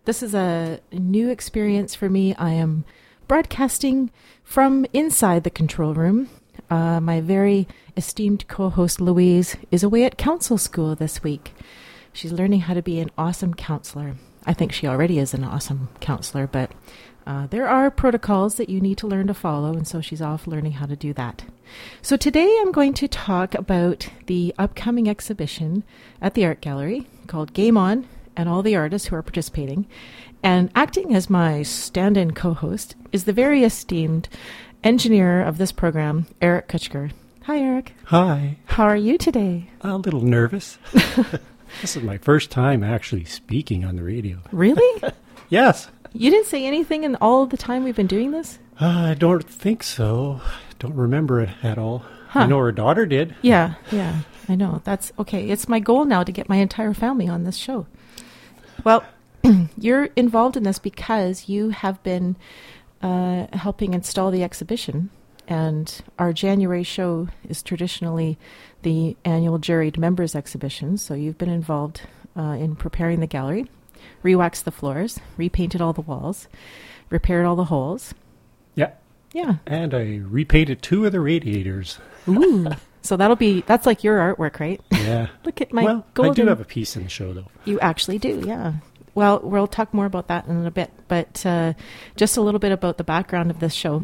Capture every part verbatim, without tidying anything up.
This is a new experience for me. I am broadcasting from inside the control room. Uh, my very esteemed co-host Louise is away at council school this week. She's learning how to be an awesome counselor. I think she already is an awesome counselor, but uh, there are protocols that you need to learn to follow, and so she's off learning how to do that. So today I'm going to talk about the upcoming exhibition at the Art Gallery called Game On, and all the artists who are participating. And acting as my stand-in co-host is the very esteemed engineer of this program, Eric Kutchker. Hi, Eric. Hi. How are you today? A little nervous. This is my first time actually speaking on the radio. Really? Yes. You didn't say anything in all the time we've been doing this? Uh, I don't think so. Don't remember it at all. Huh. I know her daughter did. Yeah, yeah, I know. That's okay. It's my goal now to get my entire family on this show. Well, you're involved in this because you have been uh, helping install the exhibition, and our January show is traditionally the annual juried members exhibition, so you've been involved uh, in preparing the gallery, re-waxed the floors, repainted all the walls, repaired all the holes. Yeah. Yeah. And I repainted two of the radiators. Ooh. So that'll be, that's like your artwork, right? Yeah. Look at my well, golden... I do have a piece in the show, though. You actually do, yeah. Well, we'll talk more about that in a bit, but uh, just a little bit about the background of this show.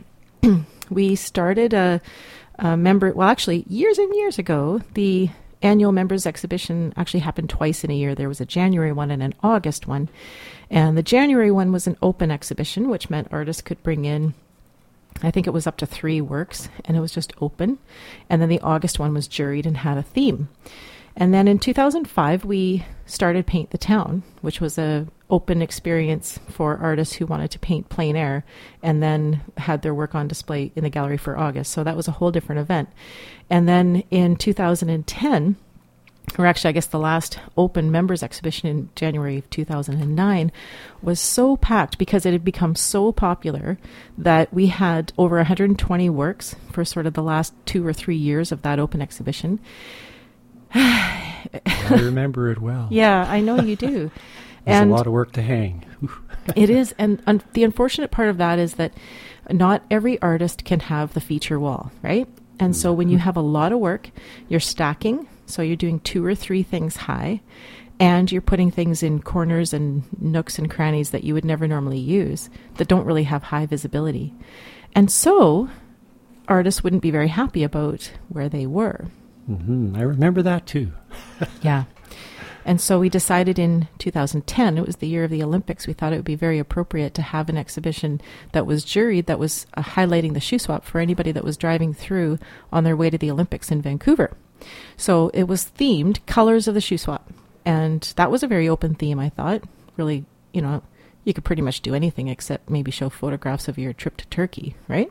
We started a, a member, well, actually, years and years ago, the annual members exhibition actually happened twice in a year. There was a January one and an August one. And the January one was an open exhibition, which meant artists could bring in, I think it was up to three works, and it was just open. And then the August one was juried and had a theme. And then in two thousand five, we started Paint the Town, which was a open experience for artists who wanted to paint plein air, and then had their work on display in the gallery for August. So that was a whole different event. And then in two thousand ten, or actually I guess the last open members exhibition in January of two thousand nine, was so packed because it had become so popular that we had over one hundred twenty works for sort of the last two or three years of that open exhibition. I remember it well. Yeah, I know you do. There's and a lot of work to hang. It is. And un- the unfortunate part of that is that not every artist can have the feature wall, right? And so when you have a lot of work, you're stacking. So you're doing two or three things high, and you're putting things in corners and nooks and crannies that you would never normally use that don't really have high visibility. And so artists wouldn't be very happy about where they were. Mm-hmm. I remember that too. Yeah. And so we decided in two thousand ten, it was the year of the Olympics, we thought it would be very appropriate to have an exhibition that was juried, that was uh, highlighting the shoe swap for anybody that was driving through on their way to the Olympics in Vancouver. So it was themed Colors of the Shoe Swap. And that was a very open theme, I thought. Really, you know, you could pretty much do anything except maybe show photographs of your trip to Turkey, right?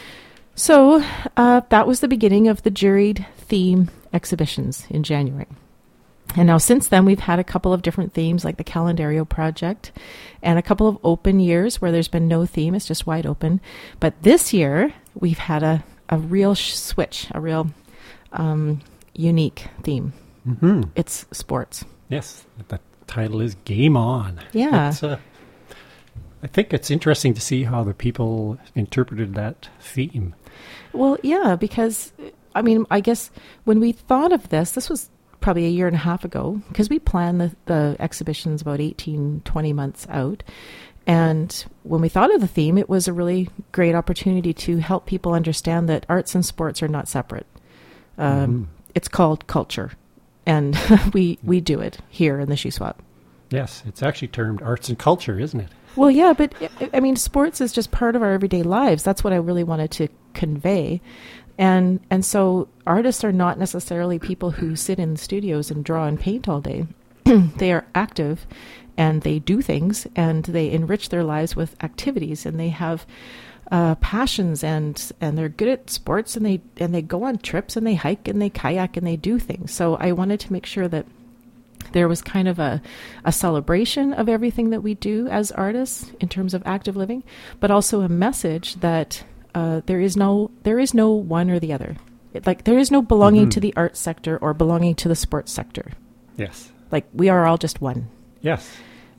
So uh, that was the beginning of the juried theme exhibitions in January. And now since then, we've had a couple of different themes like the Calendario Project and a couple of open years where there's been no theme. It's just wide open. But this year, we've had a, a real sh- switch, a real um, unique theme. Mm-hmm. It's sports. Yes, the title is Game On. Yeah. It's, uh, I think it's interesting to see how the people interpreted that theme. Well, yeah, because, I mean, I guess when we thought of this, this was probably a year and a half ago, because we planned the, the exhibitions about eighteen, twenty months out. And when we thought of the theme, it was a really great opportunity to help people understand that arts and sports are not separate. Um, mm-hmm. It's called culture, and we, we do it here in the Shoe Swap. Yes, it's actually termed arts and culture, isn't it? Well, yeah, but I mean, sports is just part of our everyday lives. That's what I really wanted to convey. And and so artists are not necessarily people who sit in studios and draw and paint all day. They are active, and they do things, and they enrich their lives with activities, and they have uh, passions, and and they're good at sports, and they and they go on trips, and they hike, and they kayak, and they do things. So I wanted to make sure that there was kind of a, a celebration of everything that we do as artists in terms of active living, but also a message that uh, there is no there is no one or the other. It, like there is no belonging mm-hmm. to the arts sector or belonging to the sports sector. Yes. Like we are all just one. Yes.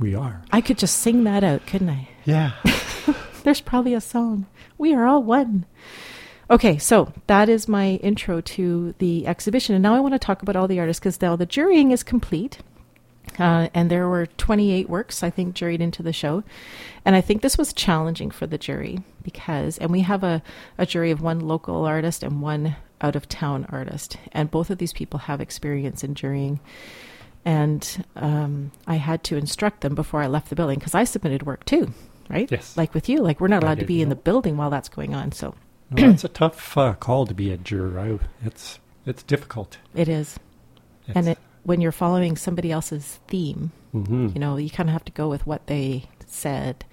We are. I could just sing that out, couldn't I? Yeah. There's probably a song. We are all one. Okay, so that is my intro to the exhibition. And now I want to talk about all the artists, because now the jurying is complete. Uh, and there were twenty-eight works, I think, juried into the show. And I think this was challenging for the jury because, and we have a, a jury of one local artist and one out-of-town artist. And both of these people have experience in jurying. And um, I had to instruct them before I left the building, because I submitted work too, right? Yes. Like with you, like we're not I allowed to did, be in yeah. the building while that's going on. So No, it's a tough uh, call to be a juror. I, it's it's difficult. it is. It's, And it, when you're following somebody else's theme, hmm you know, you kind of have to go with what they said.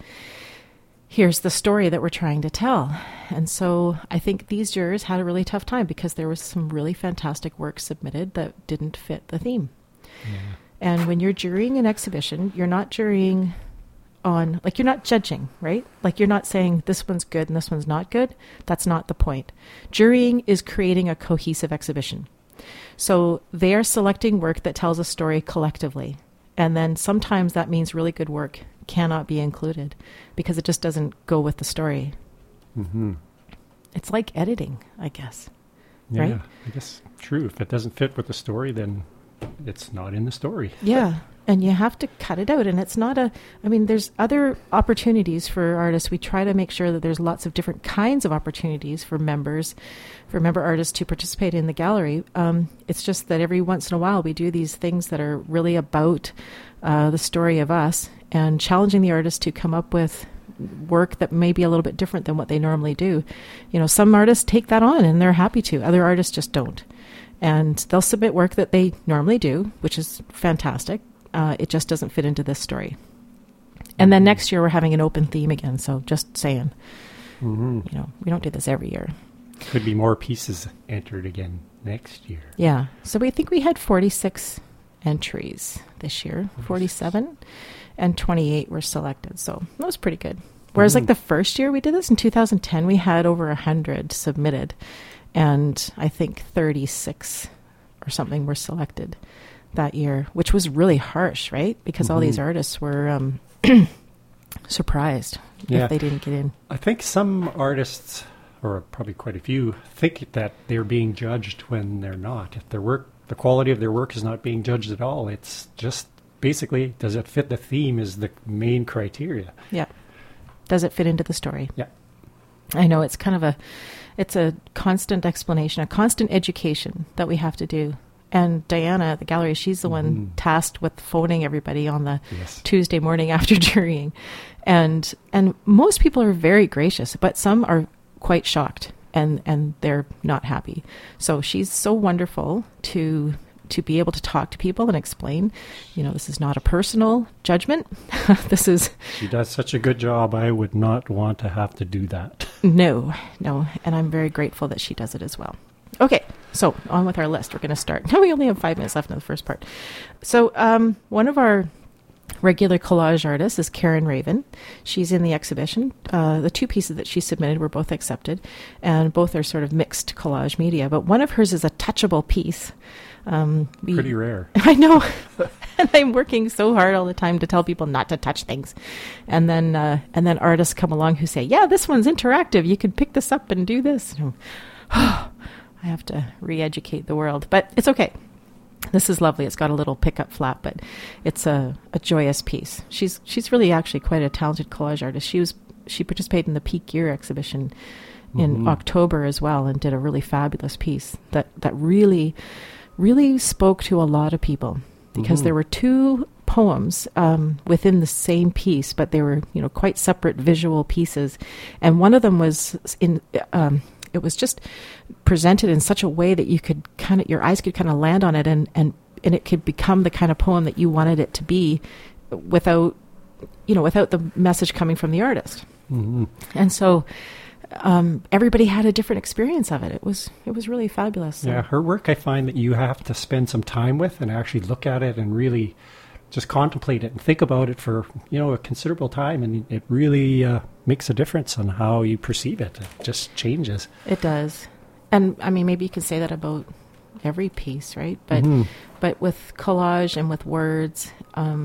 Here's the story that we're trying to tell. And so I think these jurors had a really tough time because there was some really fantastic work submitted that didn't fit the theme. Yeah. And when you're jurying an exhibition, you're not jurying on, like, you're not judging, right? Like, you're not saying this one's good and this one's not good. That's not the point. Jurying is creating a cohesive exhibition. So they are selecting work that tells a story collectively. And then sometimes that means really good work cannot be included because it just doesn't go with the story. hmm It's like editing, I guess. Yeah, Right? I guess true. If it doesn't fit with the story, then it's not in the story. Yeah. And you have to cut it out. And it's not a, I mean, there's other opportunities for artists. We try to make sure that there's lots of different kinds of opportunities for members, for member artists to participate in the gallery. Um, it's just that every once in a while we do these things that are really about uh, the story of us and challenging the artist to come up with work that may be a little bit different than what they normally do. You know, some artists take that on and they're happy to. Other artists just don't. And they'll submit work that they normally do, which is fantastic. Uh, it just doesn't fit into this story. And then next year we're having an open theme again. So just saying, hmm you know, we don't do this every year. Could be more pieces entered again next year. Yeah. So we think we had forty-six entries this year, forty-seven, and twenty-eight were selected. So that was pretty good. Whereas Mhm. like the first year we did this in two thousand ten, we had over one hundred submitted. And I think thirty-six or something were selected that year, which was really harsh, right? Because all these Mhm. artists were um, surprised Yeah. if they didn't get in. I think some artists, or probably quite a few, think that they're being judged when they're not. If their work, the quality of their work is not being judged at all. It's just basically, does it fit the theme is the main criteria. Yeah. Does it fit into the story? Yeah. I know it's kind of a, it's a constant explanation, a constant education that we have to do. And Diana at the gallery, she's the one Mhm. tasked with phoning everybody on the Yes. Tuesday morning after jurying. And and most people are very gracious, but some are quite shocked and, and they're not happy. So she's so wonderful to to be able to talk to people and explain, you know, this is not a personal judgment. This is She does such a good job. I would not want to have to do that. no, no. And I'm very grateful that she does it as well. Okay, so on with our list. We're going to start. Now we only have five minutes left in the first part. So um, one of our regular collage artists is Karen Raven. She's in the exhibition. Uh, the two pieces that she submitted were both accepted, and both are sort of mixed collage media. But one of hers is a touchable piece. Um, we, Pretty rare. I know. And I'm working so hard all the time to tell people not to touch things. And then uh, and then artists come along who say, yeah, this one's interactive. You could pick this up and do this. And I have to re-educate the world, but it's okay. This is lovely. It's got a little pickup flap, but it's a, a joyous piece. She's she's really actually quite a talented collage artist. She was she participated in the Peak Year exhibition in Mhm. October as well and did a really fabulous piece that, that really, really spoke to a lot of people because Mhm. there were two poems um, within the same piece, but they were, you know, quite separate visual pieces. And one of them was in... Um, it was just presented in such a way that you could kind of, your eyes could kind of land on it and, and, and it could become the kind of poem that you wanted it to be without, you know, without the message coming from the artist. Mhm. And so um, everybody had a different experience of it. It was, it was really fabulous. So- Yeah, her work I find that you have to spend some time with and actually look at it and really just contemplate it and think about it for, you know, a considerable time. And it really uh, makes a difference on how you perceive it. It just changes. It does. And I mean, maybe you can say that about every piece, right? But Mhm. but with collage and with words, um,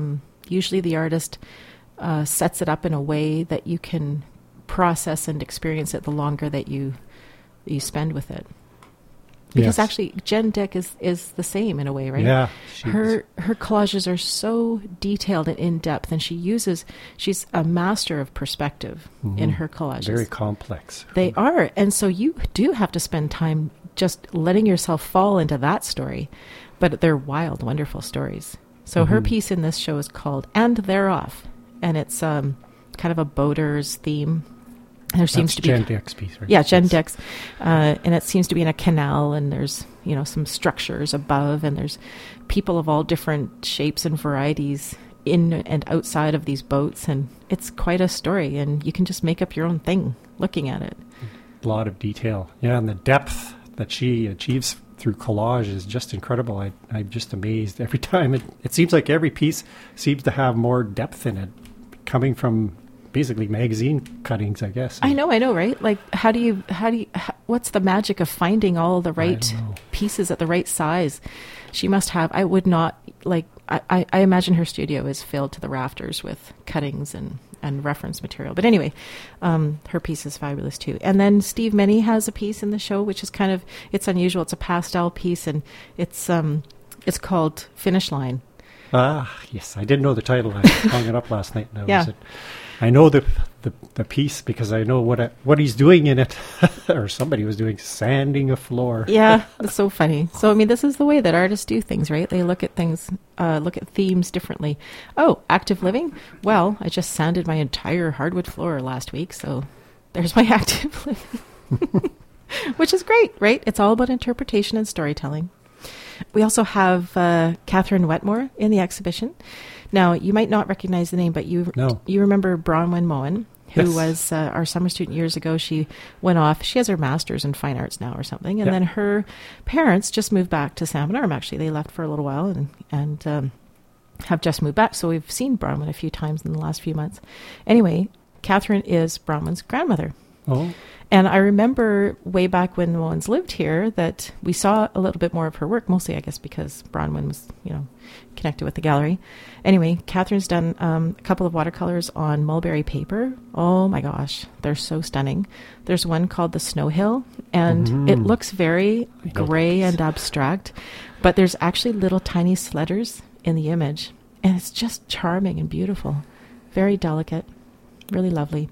usually the artist uh, sets it up in a way that you can process and experience it the longer that you you spend with it. Because Yes. actually, Jen Dick is, is the same in a way, right? Yeah, she her is. her collages are so detailed and in depth, and she uses she's a master of perspective in her collages. Very complex. They are, and so you do have to spend time just letting yourself fall into that story, but they're wild, wonderful stories. So her piece in this show is called "And They're Off," and it's um, kind of a boater's theme. There seems That's to be Jen Dick's piece, right? yeah, Jen Yes. Dick's, uh, and it seems to be in a canal, and there's you know some structures above, and there's people of all different shapes and varieties in and outside of these boats, and it's quite a story, and you can just make up your own thing looking at it. A lot of detail. Yeah, and the depth that she achieves through collage is just incredible. I, I'm just amazed every time. It, it seems like every piece seems to have more depth in it, coming from basically magazine cuttings, I guess. I know, I know, right? Like, how do you, how do you, how, what's the magic of finding all the right don't know. pieces at the right size? She must have, I would not, like, I, I, I imagine her studio is filled to the rafters with cuttings and, and reference material. But anyway, um, her piece is fabulous too. And then Steve Meny has a piece in the show, which is kind of, it's unusual. It's a pastel piece, and it's, um, it's called Finish Line. Ah, yes. I didn't know the title. I hung it up last night. And I, Yeah. was it. I know the, the the piece because I know what I, what he's doing in it, or somebody was doing, sanding a floor. Yeah, it's so funny. So, I mean, this is the way that artists do things, right? They look at things, uh, look at themes differently. Oh, active living? Well, I just sanded my entire hardwood floor last week, so there's my active living. Which is great, right? It's all about interpretation and storytelling. We also have uh, Catherine Wetmore in the exhibition. Now, you might not recognize the name, but you No. you remember Bronwyn Moen, who Yes. was uh, our summer student years ago. She went off. She has her master's in fine arts now or something. And Yeah. then her parents just moved back to Salmon Arm, actually. They left for a little while and, and um, have just moved back. So we've seen Bronwyn a few times in the last few months. Anyway, Catherine is Bronwyn's grandmother. Oh, And I remember way back when Moens lived here that we saw a little bit more of her work, mostly, I guess, because Bronwyn was, you know, connected with the gallery. Anyway, Catherine's done um, a couple of watercolors on mulberry paper. Oh my gosh, they're so stunning. There's one called The Snow Hill, and Mhm. it looks very I know gray that piece. and abstract, but there's actually little tiny sledders in the image, and it's just charming and beautiful. Very delicate, really lovely.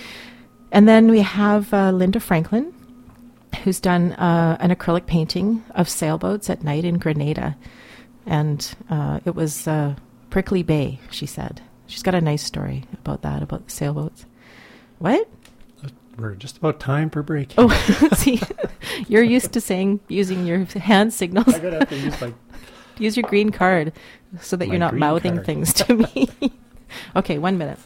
And then we have uh, Linda Franklin, who's done uh, an acrylic painting of sailboats at night in Grenada. And uh, it was uh, Prickly Bay, she said. She's got a nice story about that, about the sailboats. What? we're just about time for break. Oh, see, you're used to saying, using your hand signals. I'm gonna have to use my. Use your green card so that My you're not green mouthing card. things to me. Okay, one minute.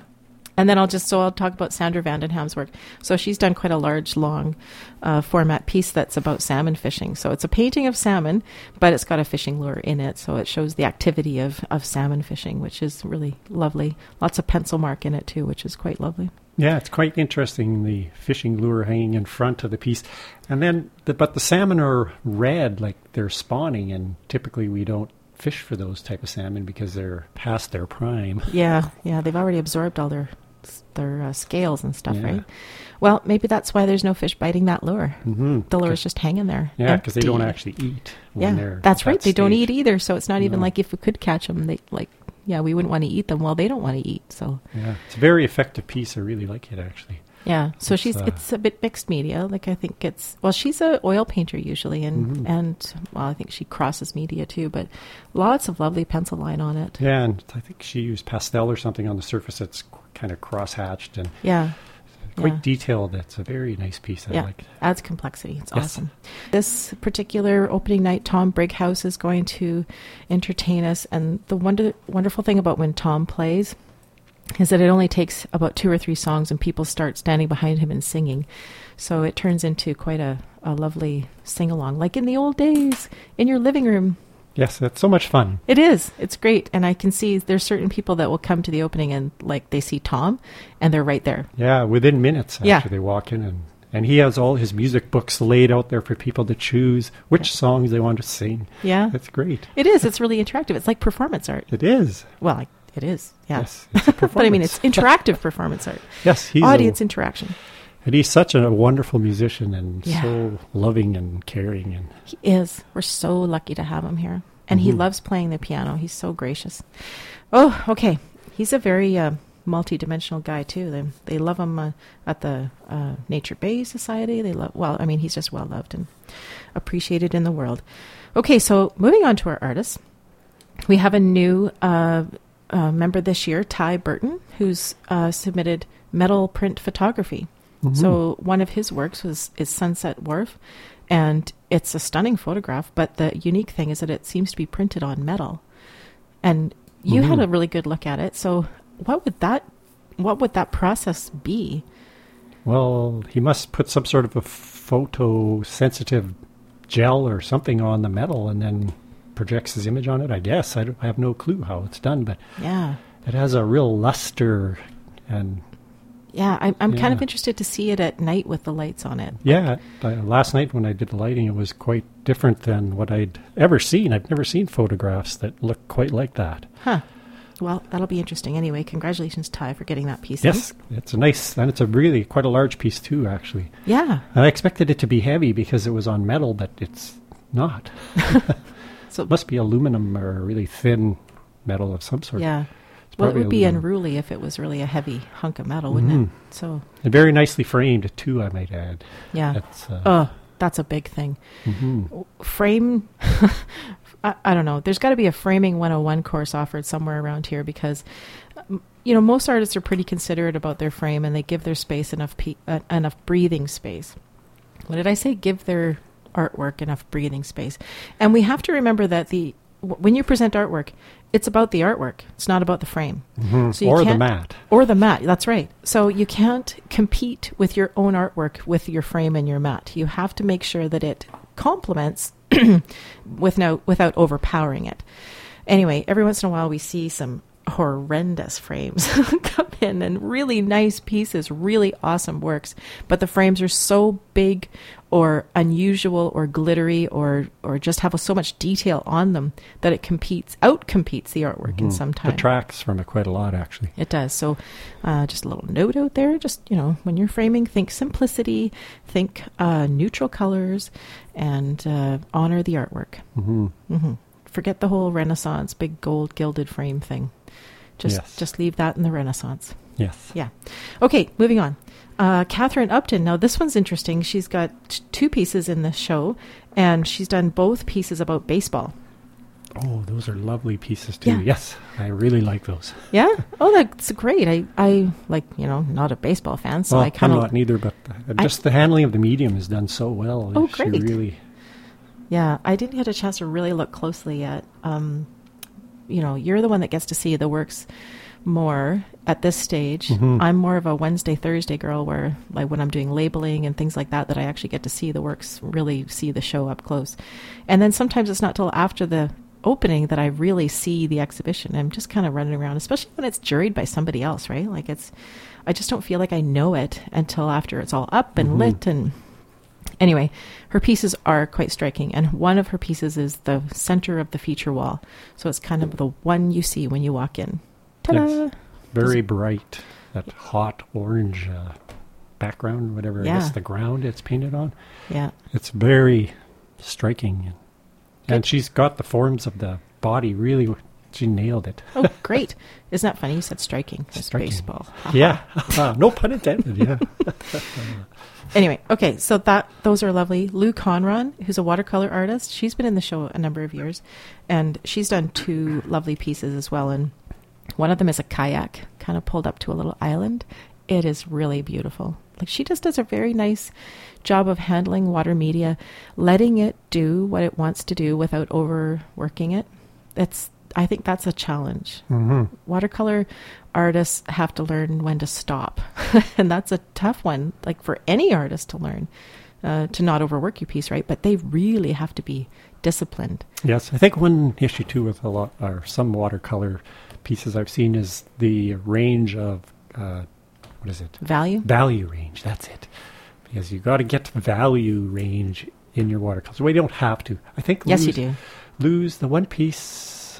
And then I'll just, so I'll talk about Sandra Vandenham's work. So she's done quite a large, long uh, format piece that's about salmon fishing. So it's a painting of salmon, but it's got a fishing lure in it. So it shows the activity of, of salmon fishing, which is really lovely. Lots of pencil mark in it too, which is quite lovely. Yeah, it's quite interesting, the fishing lure hanging in front of the piece. And then, the, but the salmon are red, like they're spawning, and typically we don't fish for those type of salmon because they're past their prime. Yeah, yeah, they've already absorbed all their their uh, scales and stuff, Yeah. right? Well, maybe that's why there's no fish biting that lure. Mm-hmm. The lure's just hanging there. Yeah, because they don't empty. actually eat when Yeah, they're that's at right. that They don't stage. eat either, so it's not even No. like if we could catch them, they like, yeah, we wouldn't want to eat them. Well, they don't want to eat, so Yeah, it's a very effective piece. I really like it, actually. yeah. So It's, she's uh, it's a bit mixed media. Like I think it's well, she's a oil painter usually, and Mhm. and well, I think she crosses media too. But lots of lovely pencil line on it. Yeah, and I think she used pastel or something on the surface that's qu- kind of cross-hatched and Yeah. quite Yeah. detailed. It's a very nice piece. I Yeah. like it. Adds complexity. It's Yes. awesome. This particular opening night, Tom Brighouse is going to entertain us. And the wonder, wonderful thing about when Tom plays is that it only takes about two or three songs and people start standing behind him and singing. So it turns into quite a, a lovely sing-along, like in the old days, in your living room. Yes, that's so much fun. It is. It's great. And I can see there's certain people that will come to the opening and like they see Tom and they're right there. Yeah, within minutes after Yeah. they walk in. And, and he has all his music books laid out there for people to choose which songs they want to sing. Yeah. That's great. It is. It's really interactive. It's like performance art. It is. Well, like, It is, yeah. Yes, it's a But I mean, performance. it's interactive performance art. Yes, he's Audience a, interaction. and he's such a wonderful musician and Yeah. so loving and caring. And He is. We're so lucky to have him here. And he Mhm. loves playing the piano. He's so gracious. Oh, okay. He's a very uh, multi-dimensional guy, too. They, they love him uh, at the uh, Nature Bay Society. They love, well, I mean, he's just well-loved and appreciated in the world. Okay, so moving on to our artists. We have a new uh, uh, member this year, Ty Burton, who's uh, submitted metal print photography. Mhm. So one of his works was is Sunset Wharf, and it's a stunning photograph. But the unique thing is that it seems to be printed on metal, and you had Mhm. a really good look at it. So what would that what would that process be? Well, he must put some sort of a photosensitive gel or something on the metal and then projects his image on it, I guess. I, don't, I have no clue how it's done, but Yeah, it has a real luster. And yeah. I'm I'm kind of Yeah. interested to see it at night with the lights on it. yeah, uh, last night when I did the lighting, it was quite different than what I'd ever seen. I've never seen photographs that look quite like that. Huh. Well, that'll be interesting. Anyway, congratulations, Ty, for getting that piece. Yes, it's a nice, and it's a really quite a large piece too, actually. In. Yeah. I expected it to be heavy because it was on metal, but it's not. So It must be aluminum or a really thin metal of some sort. yeah. It's Well, it probably would be aluminum. unruly if it was really a heavy hunk of metal, wouldn't Mhm. it? So And very nicely framed too, I might add. yeah. That's, uh, Oh, that's a big thing. mhm. Frame. I, I don't know. There's got to be a framing one oh one course offered somewhere around here because, um, you know, most artists are pretty considerate about their frame and they give their space enough pe- uh, enough breathing space. What did I say? Give their artwork enough breathing space. And we have to remember that the w- when you present artwork, it's about the artwork. It's not about the frame. Mhm. So you Or the can't- mat. Or the mat, that's right. So you can't compete with your own artwork with your frame and your mat. You have to make sure that it complements with no, without overpowering it. Anyway, every once in a while we see some horrendous frames come in and really nice pieces, really awesome works, but the frames are so big or unusual or glittery or or just have so much detail on them that it competes, out competes the artwork in Mhm. some time. Detracts from it quite a lot, actually. It does. So uh, just a little note out there. Just, you know, when you're framing, think simplicity, think uh, neutral colors, and uh, honor the artwork. hmm hmm Forget the whole Renaissance big gold gilded frame thing. Just, Yes. just leave that in the Renaissance. Yes. Yeah. Okay, moving on. Uh, Catherine Upton. Now, this one's interesting. She's got t- two pieces in this show, and she's done both pieces about baseball. Oh, those are lovely pieces too. Yeah. Yes, I really like those. Yeah? Oh, that's great. I, I like, you know, not a baseball fan, so well, I kind I'm of... not neither, but uh, I- just the handling of the medium is done so well. Oh, She great. really, Yeah, I didn't get a chance to really look closely at, um, you know, you're the one that gets to see the works more at this stage. Mhm. I'm more of a Wednesday, Thursday girl where, like, when I'm doing labeling and things like that, that I actually get to see the works, really see the show up close. And then sometimes it's not till after the opening that I really see the exhibition. I'm just kind of running around, especially when it's juried by somebody else, right? Like, it's, I just don't feel like I know it until after it's all up and Mhm. lit. And anyway, her pieces are quite striking. And one of her pieces is the center of the feature wall. So it's kind of the one you see when you walk in. Ta-da! Yes. very bright, that hot orange uh, background, whatever I Yeah. guess the ground it's painted on. Yeah. It's very striking. Good. And she's got the forms of the body really, she nailed it. Oh, great. Isn't that funny? You said striking. It's Striking. baseball. Yeah. No pun intended, yeah. Anyway, okay, so that those are lovely. Lou Conron, who's a watercolor artist, she's been in the show a number of years, and she's done two lovely pieces as well. And one of them is a kayak, kind of pulled up to a little island. It is really beautiful. Like, she just does a very nice job of handling water media, letting it do what it wants to do without overworking it. It's, I think that's a challenge. hmm Watercolor artists have to learn when to stop. And that's a tough one, like for any artist to learn, uh, to not overwork your piece, right? But they really have to be disciplined. Yes, I think one issue too with a lot, or some watercolor pieces I've seen is the range of, uh, what is it? Value? Value range, that's it. Because you got to get value range in your watercolors. Well, you don't have to. I think Yes, Lou's, you do. Lou's, the one piece,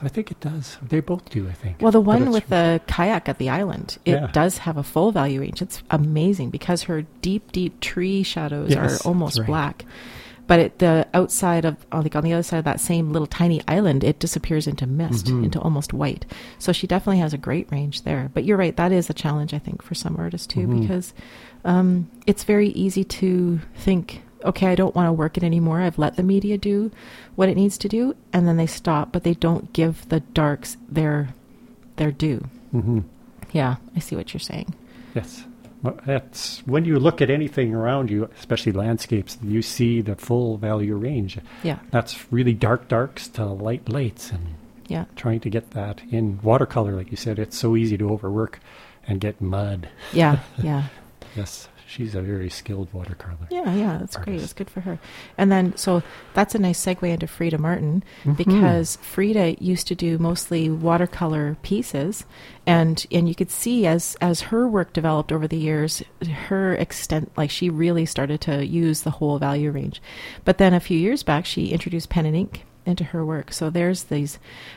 I think it does. They both do, I think. Well, the But one it's- with the kayak at the island, it Yeah. does have a full value range. It's amazing because her deep, deep tree shadows Yes, are that's almost right. black. But it, the outside of, uh, like on the other side of that same little tiny island, it disappears into mist, Mhm. into almost white. So she definitely has a great range there. But you're right, that is a challenge, I think, for some artists too, Mhm. because um, it's very easy to think, okay, I don't want to work it anymore. I've let the media do what it needs to do, and then they stop, but they don't give the darks their their due. Mhm. Yeah, I see what you're saying. Yes. Well, that's when you look at anything around you, especially landscapes, you see the full value range. Yeah, That's really dark darks to light lights, and yeah, trying to get that in watercolor, like you said, it's so easy to overwork and get mud. yeah, yeah. Yes, she's a very skilled watercolor. Yeah, yeah, that's great. Artist. That's good for her. And then, so that's a nice segue into Frida Martin, Mhm. because Frida used to do mostly watercolor pieces, and and you could see as as her work developed over the years, her extent, like she really started to use the whole value range. But then a few years back, she introduced pen and ink into her work. So there's these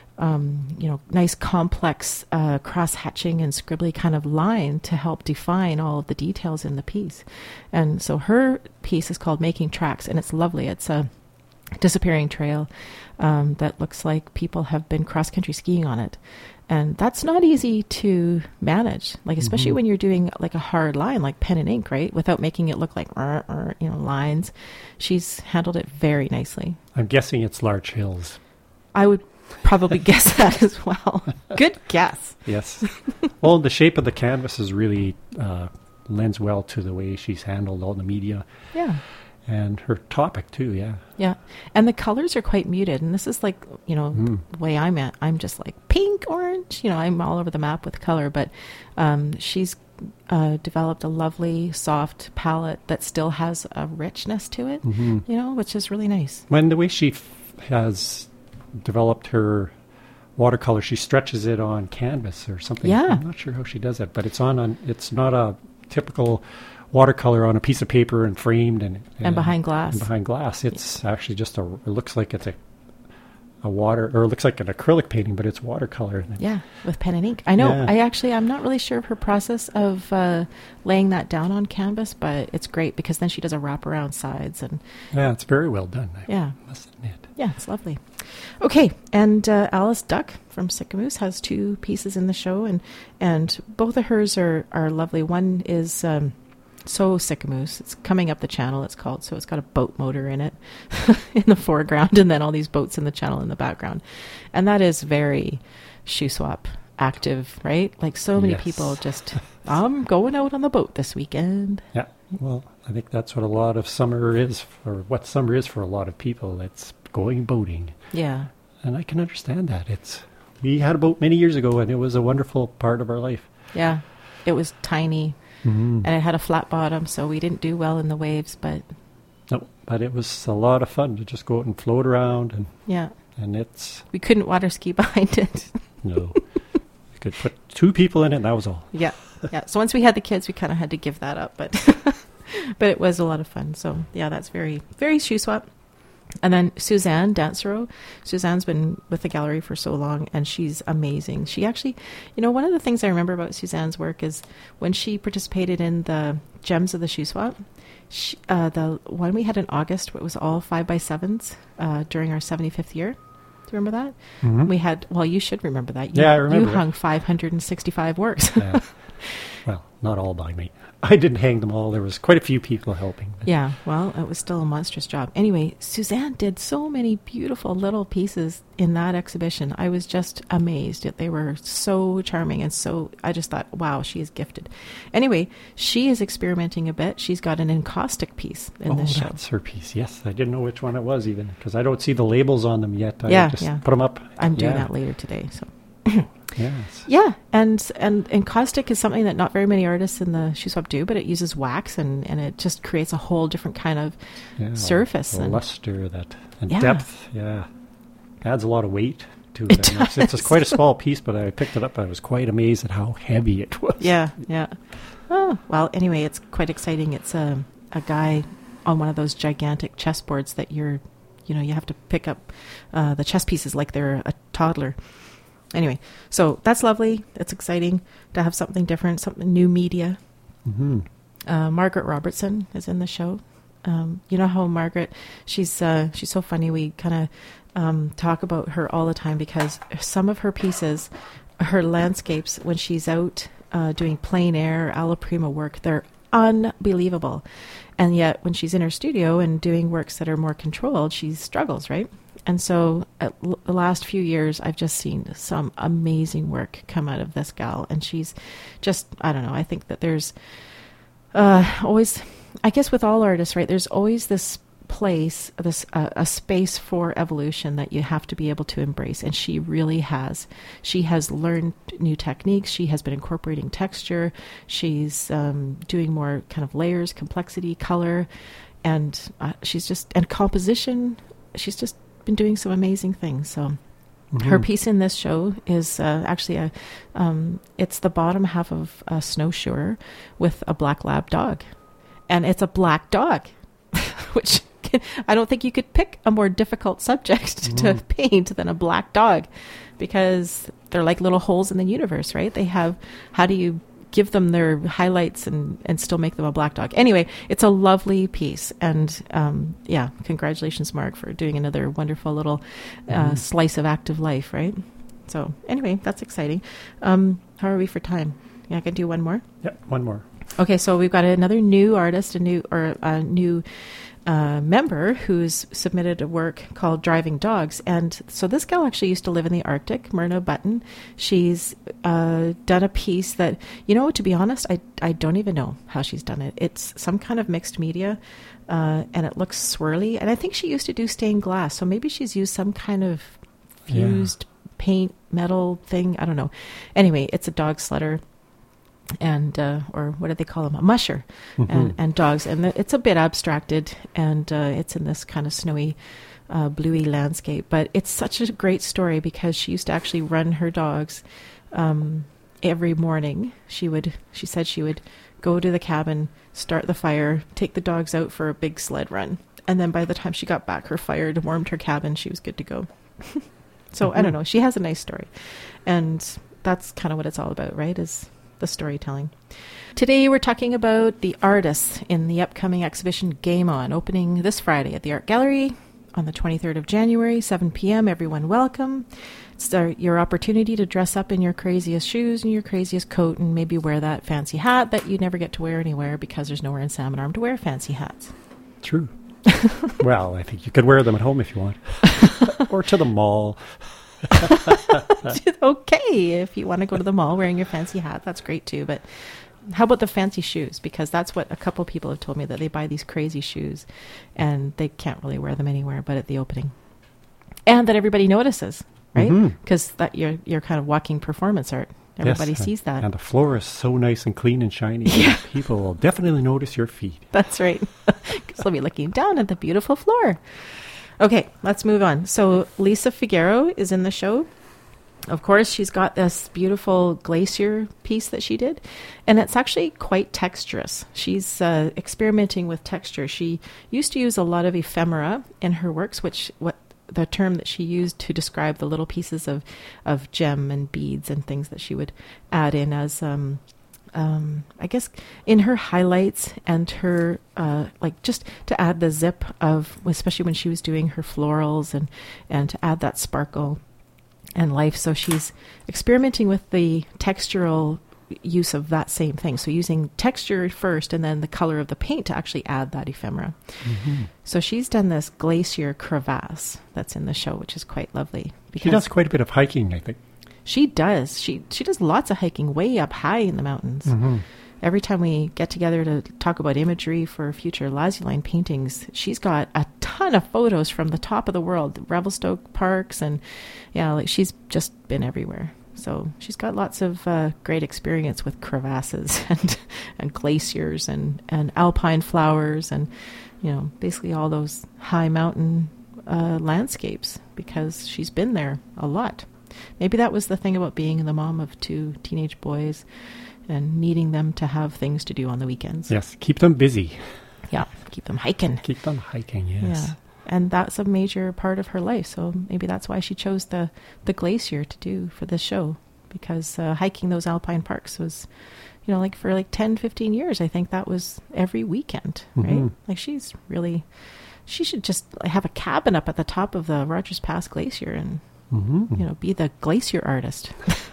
um, you know, nice complex uh, cross-hatching and scribbly kind of line to help define all of the details in the piece. And so her piece is called Making Tracks, and it's lovely. It's a disappearing trail um, that looks like people have been cross-country skiing on it. And that's not easy to manage, like especially Mhm. when you're doing like a hard line, like pen and ink, right? Without making it look like, uh, uh, you know, lines. She's handled it very nicely. I'm guessing it's Larch Hills. I would probably guess that as well. Good guess. Yes. Well, the shape of the canvas is really uh, lends well to the way she's handled all the media Yeah. and her topic too. Yeah. Yeah. And the colors are quite muted. And this is like, you know, Mm. the way I'm at. I'm just like pink, orange. You know, I'm all over the map with color. But um, she's uh, developed a lovely, soft palette that still has a richness to it, hmm you know, which is really nice. When the way she f- has developed her watercolor, she stretches it on canvas or something. Yeah. I'm not sure how she does it, but it's on. on it's not a typical watercolor on a piece of paper and framed and And behind glass. And behind glass, it's actually just a. It looks like it's a a water, or it looks like an acrylic painting, but it's watercolor. Yeah, with pen and ink. I know. Yeah. I actually, I'm not really sure of her process of uh, laying that down on canvas, but it's great because then she does a wraparound sides and Yeah, it's very well done. I yeah, must admit. yeah, it's lovely. Okay, and uh, Alice Duck from Sicamous has two pieces in the show, and and both of hers are are lovely. One is um, So Sicamous. It's coming up the channel, it's called. So it's got a boat motor in it in the foreground, and then all these boats in the channel in the background. And that is very shoe swap active, right? Like so many Yes. people just, I'm going out on the boat this weekend. Yeah. Well, I think that's what a lot of summer is, or what summer is for a lot of people. It's going boating. Yeah. And I can understand that. It's we had a boat many years ago, and it was a wonderful part of our life. Yeah. It was tiny, Mm-hmm. and it had a flat bottom, so we didn't do well in the waves, but No, but it was a lot of fun to just go out and float around, and yeah, and it's we couldn't water ski behind it. no, you could put two people in it, and that was all. Yeah, yeah. So once we had the kids, we kind of had to give that up, but but it was a lot of fun. So yeah, that's very very shoe swap. And then Suzanne Dancero. Suzanne's been with the gallery for so long, and she's amazing. She actually, you know, one of the things I remember about Suzanne's work is when she participated in the Gems of the Shoe Swap. She, uh, the one we had in August, it was all five by sevens uh, during our seventy-fifth year. Do you remember that? Mhm. We had, well, you should remember that. You, Yeah, I remember You that. hung five hundred sixty-five works. Yeah. Well, not all by me. I didn't hang them all. There was quite a few people helping. Yeah, well, it was still a monstrous job. Anyway, Suzanne did so many beautiful little pieces in that exhibition. I was just amazed that they were so charming, and so I just thought, wow, she is gifted. Anyway, she is experimenting a bit. She's got an encaustic piece in Oh, this show. that's her piece. Yes, I didn't know which one it was even, because I don't see the labels on them yet. I Yeah, just yeah. put them up. I'm doing Yeah. that later today. So Yes. yeah, and and encaustic is something that not very many artists in the shoe swap do, but it uses wax, and, and it just creates a whole different kind of Yeah, surface. the and luster, that and Yeah. depth. Yeah, adds a lot of weight to It it. And it's, it's does. quite a small piece, but I picked it up. I was quite amazed at how heavy it was. Yeah, yeah. Oh, well, anyway, it's quite exciting. It's a, a guy on one of those gigantic chessboards that you're, you know, you have to pick up uh, the chess pieces like they're a toddler. Anyway, so that's lovely. It's exciting to have something different, something new media. Mm-hmm. Uh, Margaret Robertson is in the show. Um, you know how Margaret, she's uh, she's so funny. We kind of um, talk about her all the time because some of her pieces, her landscapes, when she's out uh, doing plein air, alla prima work, they're unbelievable. And yet when she's in her studio and doing works that are more controlled, she struggles, right? And so at l- the last few years, I've just seen some amazing work come out of this gal. And she's just, I don't know, I think that there's uh, always, I guess with all artists, right, there's always this place, this uh, a space for evolution that you have to be able to embrace. And she really has. She has learned new techniques. She has been incorporating texture. She's um, doing more kind of layers, complexity, color. And uh, she's just, and composition, she's just been doing some amazing things. So mm-hmm. her piece in this show is uh, actually a um, it's the bottom half of a snowshoer with a black lab dog, and it's a black dog, which I don't think you could pick a more difficult subject mm-hmm. to paint than a black dog, because they're like little holes in the universe, right? They have, how do you give them their highlights and, and still make them a black dog? Anyway, it's a lovely piece. And um, yeah, congratulations, Mark, for doing another wonderful little uh, mm. slice of active life, right? So anyway, that's exciting. Um, how are we for time? Yeah, I can do one more? Yep, one more. Okay, so we've got another new artist, a new or a new uh, member who's submitted a work called Driving Dogs. And so this gal actually used to live in the Arctic, Myrna Button. She's uh, done a piece that, you know, to be honest, I, I don't even know how she's done it. It's some kind of mixed media, uh, and it looks swirly. And I think she used to do stained glass, so maybe she's used some kind of fused yeah. paint metal thing. I don't know. Anyway, it's a dog sledder. And uh, or what do they call them? A musher, mm-hmm. and and dogs, and the, it's a bit abstracted, and uh, it's in this kind of snowy, uh, bluey landscape. But it's such a great story because she used to actually run her dogs um, every morning. She would, she said, she would go to the cabin, start the fire, take the dogs out for a big sled run, and then by the time she got back, her fire had warmed her cabin. She was good to go. So mm-hmm. I don't know. She has a nice story, and that's kind of what it's all about, right? Is the storytelling. Today we're talking about the artists in the upcoming exhibition Game On, opening this Friday at the Art Gallery on the twenty-third of January, seven p.m. Everyone welcome. It's our, your opportunity to dress up in your craziest shoes and your craziest coat and maybe wear that fancy hat that you never get to wear anywhere because there's nowhere in Salmon Arm to wear fancy hats. True. Well, I think you could wear them at home if you want. Or to the mall. Okay, if you want to go to the mall wearing your fancy hat, that's great too. But how about the fancy shoes? Because that's what a couple people have told me, that they buy these crazy shoes and they can't really wear them anywhere but at the opening, and that everybody notices, right? Because mm-hmm. that you're you're kind of walking performance art. Everybody yes, sees that, and the floor is so nice and clean and shiny. Yeah. People will definitely notice your feet. That's right, because they'll be looking down at the beautiful floor. Okay, let's move on. So Lisa Figueroa is in the show. Of course, she's got this beautiful glacier piece that she did, and it's actually quite texturous. She's uh, experimenting with texture. She used to use a lot of ephemera in her works, which what the term that she used to describe the little pieces of, of gem and beads and things that she would add in as um, Um, I guess in her highlights and her, uh, like just to add the zip of, especially when she was doing her florals and, and to add that sparkle and life. So she's experimenting with the textural use of that same thing. So using texture first and then the color of the paint to actually add that ephemera. Mm-hmm. So she's done this glacier crevasse that's in the show, which is quite lovely. She does quite a bit of hiking, I think. She does. She she does lots of hiking way up high in the mountains. Mm-hmm. Every time we get together to talk about imagery for future Lazuline paintings, she's got a ton of photos from the top of the world, Revelstoke parks, and yeah, like she's just been everywhere. So she's got lots of uh, great experience with crevasses and and glaciers and, and alpine flowers and, you know, basically all those high mountain uh, landscapes, because she's been there a lot. Maybe that was the thing about being the mom of two teenage boys and needing them to have things to do on the weekends. Yes, keep them busy. Yeah, keep them hiking. Keep them hiking, yes. Yeah. and that's a major part of her life. So maybe that's why she chose the, the glacier to do for this show, because uh, hiking those alpine parks was, you know, like for like ten, fifteen years, I think that was every weekend, right? Mm-hmm. Like she's really, she should just have a cabin up at the top of the Rogers Pass Glacier and, mm-hmm. you know, be the glacier artist.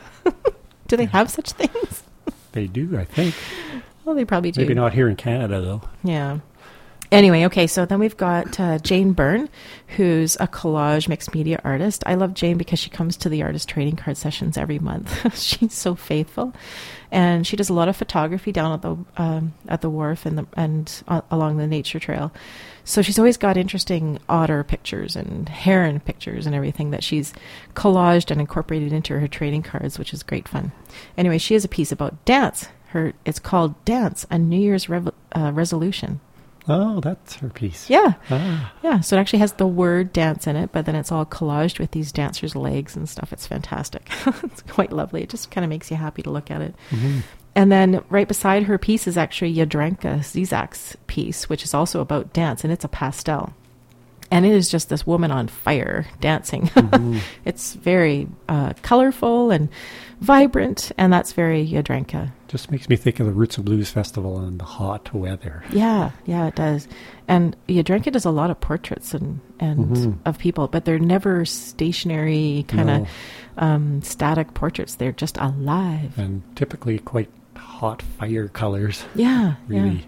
Do they have such things? They do, I think. Well, they probably do. Maybe not here in Canada, though. Yeah. Anyway, okay, so then we've got uh, Jane Byrne, who's a collage mixed media artist. I love Jane because she comes to the artist trading card sessions every month. She's so faithful, and she does a lot of photography down at the um, at the wharf and the, and uh, along the nature trail. So she's always got interesting otter pictures and heron pictures and everything that she's collaged and incorporated into her trading cards, which is great fun. Anyway, she has a piece about dance. Her it's called Dance, a New Year's Revo- uh, Resolution. Oh, that's her piece. Yeah. Ah. Yeah. So it actually has the word dance in it, but then it's all collaged with these dancers' legs and stuff. It's fantastic. It's quite lovely. It just kind of makes you happy to look at it. Mm-hmm. And then right beside her piece is actually Jadranka Zizak's piece, which is also about dance, and it's a pastel. And it is just this woman on fire dancing. Mm-hmm. It's very uh, colorful and vibrant, and that's very Jadranka. Just makes me think of the Roots and Blues Festival and the hot weather. Yeah, yeah, it does. And Jadranka does a lot of portraits and, and mm-hmm. of people, but they're never stationary kind of no. um, static portraits. They're just alive. And typically quite hot fire colors. Yeah, really yeah.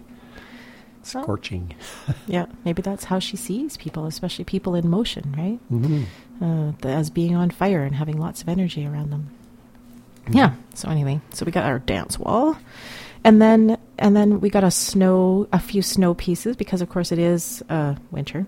scorching. Well, yeah, maybe that's how she sees people, especially people in motion, right? Mm-hmm. Uh, the, as being on fire and having lots of energy around them. Mm-hmm. Yeah. So anyway, so we got our dance wall, and then and then we got a snow, a few snow pieces because of course it is uh, winter.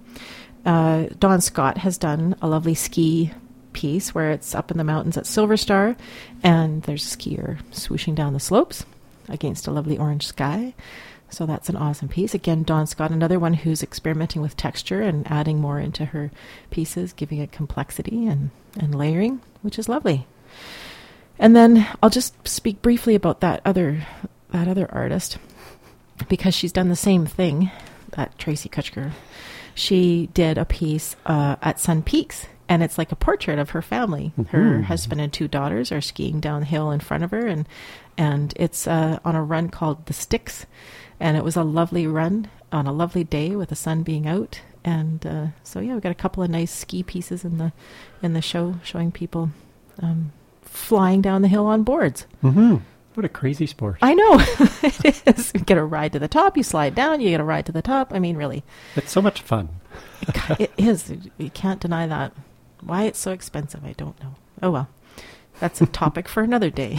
Uh, Dawn Scott has done a lovely ski piece where it's up in the mountains at Silver Star, and there's a skier swooshing down the slopes against a lovely orange sky. So that's an awesome piece. Again, Dawn Scott, another one who's experimenting with texture and adding more into her pieces, giving it complexity and, and layering, which is lovely. And then I'll just speak briefly about that other that other artist, because she's done the same thing, that Tracy Kutchker. She did a piece uh, at Sun Peaks, and it's like a portrait of her family. Mm-hmm. Her husband and two daughters are skiing down the hill in front of her, and and it's uh, on a run called The Sticks. And it was a lovely run on a lovely day with the sun being out. And uh, so, yeah, we've got a couple of nice ski pieces in the in the show showing people um, flying down the hill on boards. Mm-hmm. What a crazy sport. I know. It is. You get a ride to the top, you slide down, you get a ride to the top. I mean, really. It's so much fun. it, it is. You can't deny that. Why it's so expensive, I don't know. Oh, well. That's a topic for another day.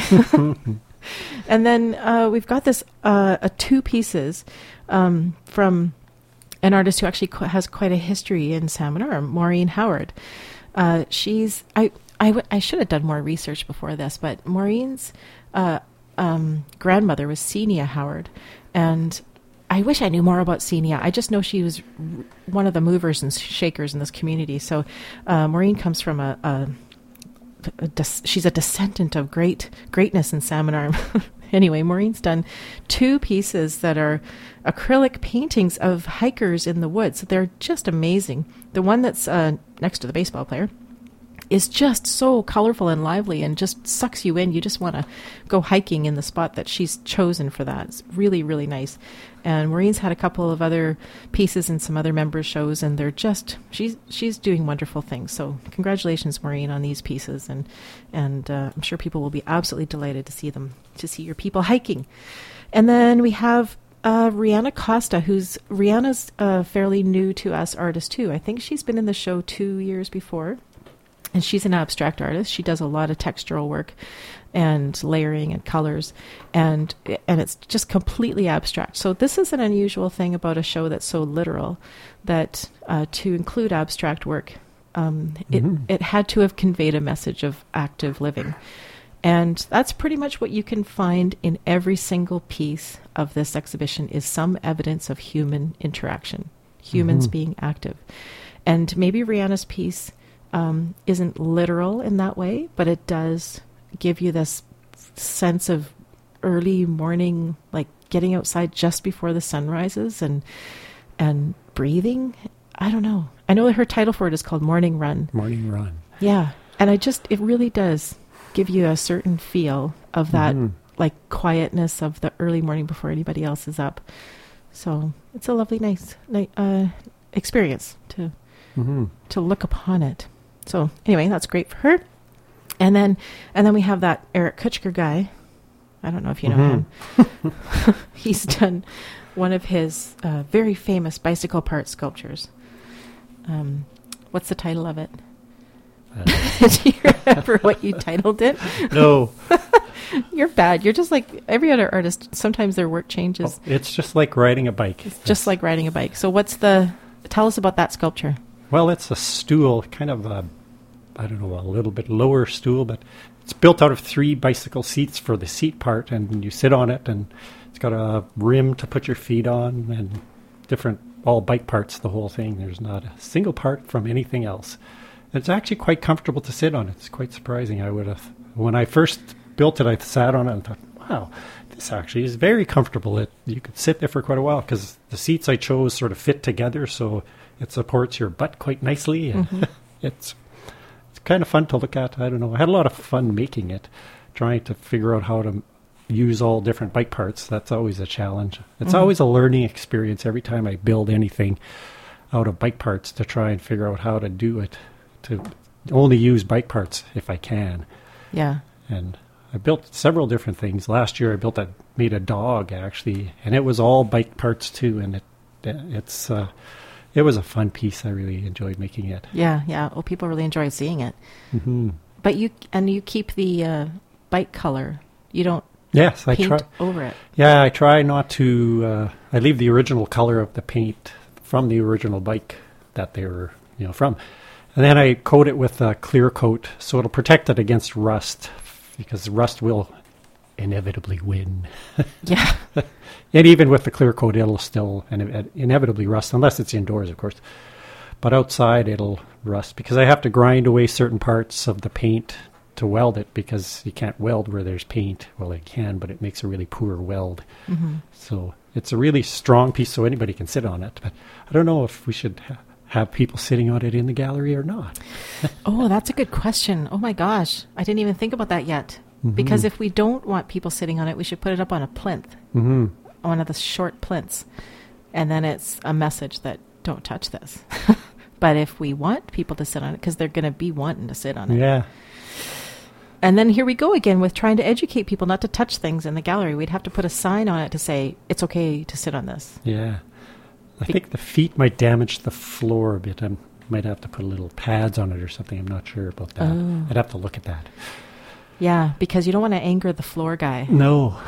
And then uh, we've got this uh, uh, two pieces um, from an artist who actually qu- has quite a history in Salmon Arm, Maureen Howard. Uh, she's I, I, w- I should have done more research before this, but Maureen's uh, um, grandmother was Senia Howard, and I wish I knew more about Senia. I just know she was r- one of the movers and shakers in this community. So uh, Maureen comes from a, a A des- she's a descendant of great greatness in Salmon Arm. Anyway, Maureen's done two pieces that are acrylic paintings of hikers in the woods. They're just amazing. The one that's uh, next to the baseball player is just so colorful and lively and just sucks you in. You just want to go hiking in the spot that she's chosen for that. It's really, really nice. And Maureen's had a couple of other pieces in some other members' shows, and they're just, she's she's doing wonderful things. So congratulations, Maureen, on these pieces. And and uh, I'm sure people will be absolutely delighted to see them, to see your people hiking. And then we have uh, Rihanna Costa, who's, Rihanna's a fairly new to us artist too. I think she's been in the show two years before. And she's an abstract artist. She does a lot of textural work and layering and colors, and and it's just completely abstract. So this is an unusual thing about a show that's so literal, that uh, to include abstract work, um, mm-hmm. it, it had to have conveyed a message of active living. And that's pretty much what you can find in every single piece of this exhibition, is some evidence of human interaction, humans mm-hmm. being active. And maybe Rihanna's piece Um, isn't literal in that way, but it does give you this sense of early morning, like getting outside just before the sun rises and and breathing. I don't know. I know her title for it is called Morning Run. Morning Run. Yeah. And I just, it really does give you a certain feel of that, mm-hmm. like quietness of the early morning before anybody else is up. So it's a lovely, nice uh, experience to mm-hmm. to look upon it. So anyway, that's great for her. And then and then we have that Eric Kutchker guy. I don't know if you know mm-hmm. him. He's done one of his uh, very famous bicycle part sculptures. Um, what's the title of it? Uh, Do you remember what you titled it? No. You're bad. You're just like every other artist. Sometimes their work changes. Oh, it's just like riding a bike. It's just like riding a bike. So what's the... Tell us about that sculpture. Well, it's a stool, kind of a, I don't know, a little bit lower stool, but it's built out of three bicycle seats for the seat part, and you sit on it, and it's got a rim to put your feet on, and different, all bike parts, the whole thing. There's not a single part from anything else. It's actually quite comfortable to sit on. It's quite surprising. I would have, when I first built it, I sat on it and thought, wow, this actually is very comfortable. It, you could sit there for quite a while because the seats I chose sort of fit together, so it supports your butt quite nicely. And mm-hmm. it's it's kind of fun to look at. I don't know. I had a lot of fun making it, trying to figure out how to use all different bike parts. That's always a challenge. It's mm-hmm. always a learning experience every time I build anything out of bike parts to try and figure out how to do it, to only use bike parts if I can. Yeah. And I built several different things. Last year I built a, made a dog actually, and it was all bike parts too, and it it's uh, it was a fun piece. I really enjoyed making it. Yeah, yeah. Well, people really enjoy seeing it. Mm-hmm. But you and you keep the uh, bike color. You don't yes, paint I try over it. Yeah, I try not to. Uh, I leave the original color of the paint from the original bike that they were, you know, from, and then I coat it with a clear coat so it'll protect it against rust, because rust will inevitably win. Yeah. And even with the clear coat, it'll still ine- inevitably rust, unless it's indoors, of course. But outside, it'll rust, because I have to grind away certain parts of the paint to weld it, because you can't weld where there's paint. Well, you can, but it makes a really poor weld. Mm-hmm. So it's a really strong piece, so anybody can sit on it. But I don't know if we should ha- have people sitting on it in the gallery or not. Oh, that's a good question. Oh, my gosh. I didn't even think about that yet. Mm-hmm. Because if we don't want people sitting on it, we should put it up on a plinth, mm-hmm. one of the short plinths. And then it's a message that don't touch this. But if we want people to sit on it, because they're going to be wanting to sit on it. Yeah. And then here we go again with trying to educate people not to touch things in the gallery. We'd have to put a sign on it to say, it's okay to sit on this. Yeah. I Be- think the feet might damage the floor a bit. I might have to put little pads on it or something. I'm not sure about that. Oh. I'd have to look at that. Yeah, because you don't want to anger the floor guy. No.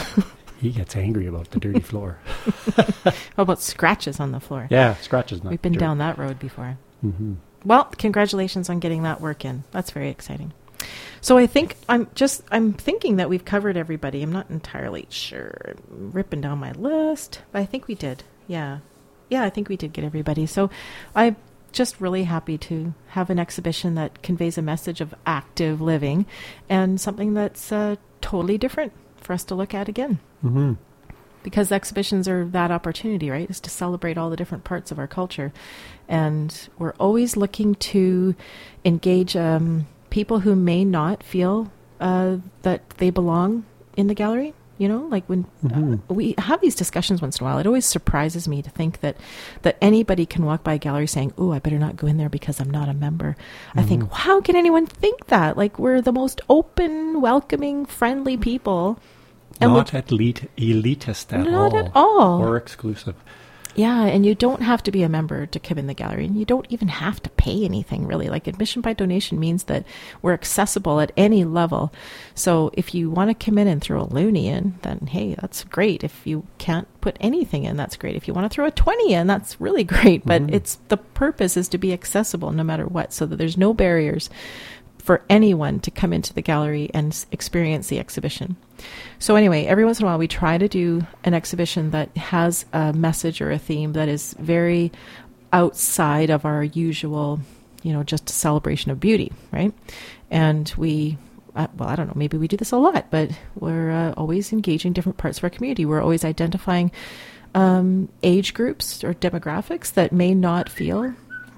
He gets angry about the dirty floor. How about scratches on the floor? Yeah, scratches. Not We've been dirt. down that road before. Mm-hmm. Well, congratulations on getting that work in. That's very exciting. So I think I'm just, I'm thinking that we've covered everybody. I'm not entirely sure. I'm ripping down my list, but I think we did. Yeah. Yeah, I think we did get everybody. So I'm just really happy to have an exhibition that conveys a message of active living and something that's uh, totally different for us to look at again. Mm-hmm. Because exhibitions are that opportunity, right? Is to celebrate all the different parts of our culture. And we're always looking to engage um, people who may not feel uh, that they belong in the gallery. You know, like when mm-hmm. uh, we have these discussions once in a while, it always surprises me to think that that anybody can walk by a gallery saying, "Oh, I better not go in there because I'm not a member." Mm-hmm. I think, how can anyone think that? Like, we're the most open, welcoming, friendly people. And not elite, elitist at not all. Not at all. Or exclusive. Yeah, and you don't have to be a member to come in the gallery, and you don't even have to pay anything, really. Like, admission by donation means that we're accessible at any level. So if you want to come in and throw a loonie in, then hey, that's great. If you can't put anything in, that's great. If you want to throw a twenty in, that's really great. But mm-hmm. it's the purpose is to be accessible no matter what, so that there's no barriers for anyone to come into the gallery and experience the exhibition. So anyway, every once in a while we try to do an exhibition that has a message or a theme that is very outside of our usual, you know, just a celebration of beauty, right? And we, uh, well, I don't know, maybe we do this a lot, but we're uh, always engaging different parts of our community. We're always identifying um, age groups or demographics that may not feel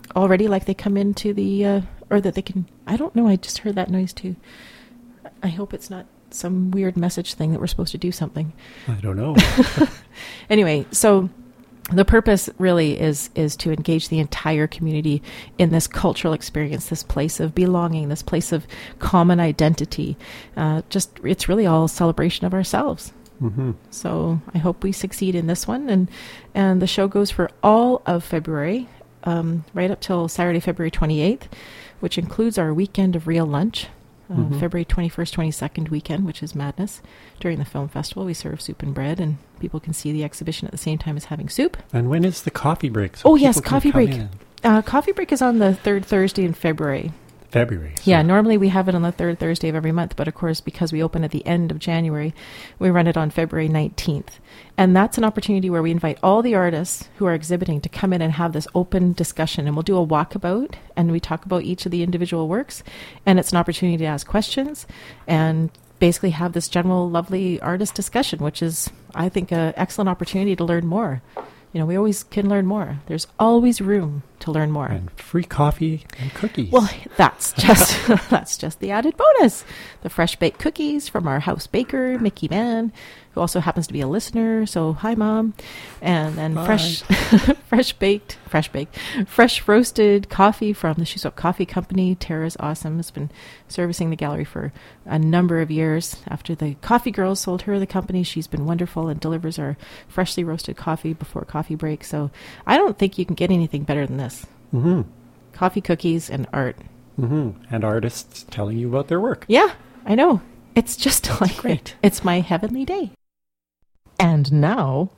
already, like they come into the, uh, or that they can, I don't know, I just heard that noise too. I hope it's not some weird message thing that we're supposed to do something. I don't know. Anyway, so the purpose really is is to engage the entire community in this cultural experience, this place of belonging, this place of common identity. Uh, just, it's really all celebration of ourselves. Mm-hmm. So I hope we succeed in this one. And, and the show goes for all of February, um, right up till Saturday, February twenty-eighth, which includes our weekend of real lunch. Uh, Mm-hmm. February twenty-first, twenty-second weekend, which is madness. During the film festival, we serve soup and bread, and people can see the exhibition at the same time as having soup. And when is the coffee break? So Oh, yes, people can coffee come break. in? Uh, coffee break is on the third Thursday in February. February. so- Yeah, normally we have it on the third Thursday of every month, but of course, because we open at the end of January, we run it on February nineteenth. And that's an opportunity where we invite all the artists who are exhibiting to come in and have this open discussion. And we'll do a walkabout, and we talk about each of the individual works. And it's an opportunity to ask questions and basically have this general lovely artist discussion, which is, I think, an excellent opportunity to learn more. You know, we always can learn more. There's always room to learn more. And free coffee and cookies. Well, that's just that's just the added bonus. The fresh baked cookies from our house baker, Mickey Mann, who also happens to be a listener. So hi, Mom. And then Bye. fresh fresh baked, fresh baked, fresh roasted coffee from the Shoes Up Coffee Company. Tara's awesome. Has been servicing the gallery for a number of years. After the coffee girls sold her the company, she's been wonderful and delivers our freshly roasted coffee before coffee break. So I don't think you can get anything better than this. Mm-hmm. Coffee, cookies, and art. Mm-hmm. And artists telling you about their work. Yeah, I know. It's just like great. It's my heavenly day. And now,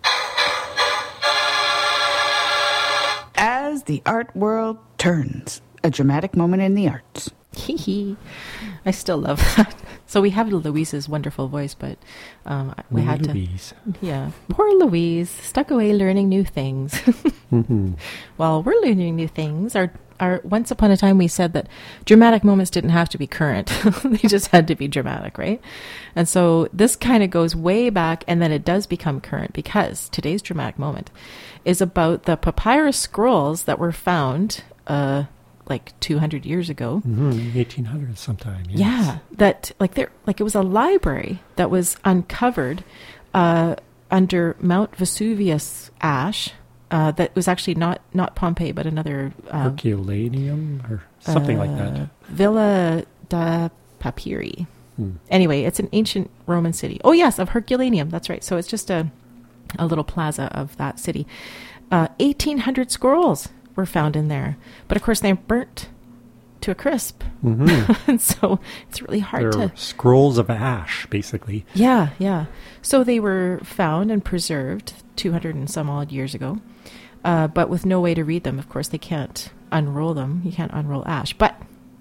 As the art world turns, a dramatic moment in the arts. hee hee, I still love that. So we have Louise's wonderful voice, but um, we Wee had Louise. to. Yeah, poor Louise, stuck away learning new things. Mm-hmm. While we're learning new things, our our once upon a time we said that dramatic moments didn't have to be current; they just had to be dramatic, right? And so this kind of goes way back, and then it does become current because today's dramatic moment is about the papyrus scrolls that were found, uh, like two hundred years ago. Mm-hmm. eighteen hundreds sometime. Yes. Yeah, that like there, like it was a library that was uncovered uh, under Mount Vesuvius ash. Uh, that was actually not, not Pompeii, but another uh, Herculaneum or something like that. uh, Villa da Papyri. Hmm. Anyway, it's an ancient Roman city. Oh yes, of Herculaneum. That's right. So it's just a a little plaza of that city. Uh, eighteen hundred scrolls were found in there, but of course they're burnt to a crisp, Mm-hmm. and so it's really hard They're to. scrolls of ash, basically. Yeah, yeah. So they were found and preserved two hundred and some odd years ago, uh, but with no way to read them. Of course, they can't unroll them. You can't unroll ash. But